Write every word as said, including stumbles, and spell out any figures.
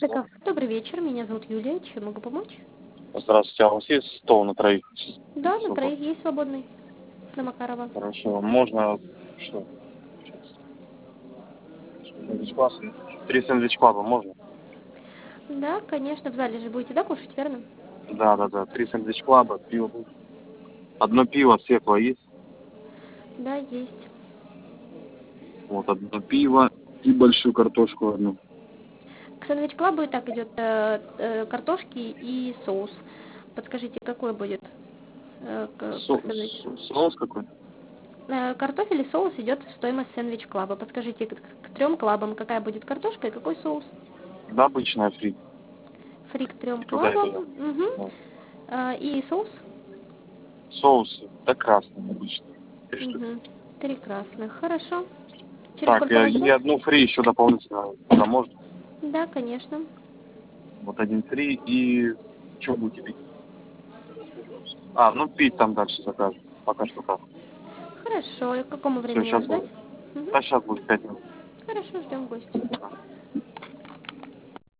Завтраков. Добрый вечер, меня зовут Юлия. Чем могу помочь? Здравствуйте, а у вас есть стол на троих? Да, на Свободный? троих есть свободный. На Макарова. Хорошо. Можно что? Сэндвич-класс? Три сэндвич-клаба можно? Да, конечно, в зале же будете, да, кушать, верно? Да, да, да. Три сэндвич-клаба, пиво. Одно пиво, светлое есть? Да, есть. Вот, одно пиво и большую картошку одну. К сэндвич-клабу и так идет э, э, картошки и соус. Подскажите, какой будет э, к, Со- к сэндвич? со- соус какой? Э, картофель и соус идет в стоимость сэндвич-клаба. Подскажите, к, к трем клабам какая будет картошка и какой соус? Да, обычная фри. Фри к трем И туда, и клабам. туда. Угу. Да. Э, и соус? Соус, да, красный обычный. Три штуки. Угу. Три красных. Хорошо. Через Так, сколько э, вас и ждать? одну фри еще дополнительно. Да, можно? Да, конечно. Вот один фри и... Что будете пить? А, ну пить там дальше закажем. Пока что так. Хорошо. И к какому Все, времени сейчас вас ждать? будет. Мгм. Да, сейчас будет пять минут. Хорошо, ждем гостя.